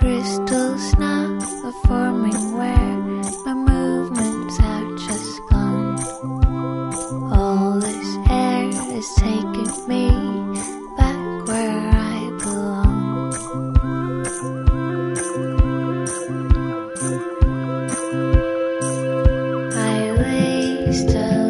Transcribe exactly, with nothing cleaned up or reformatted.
Crystals now are forming where my movements have just gone. All this air is taking me back where I belong. I waste a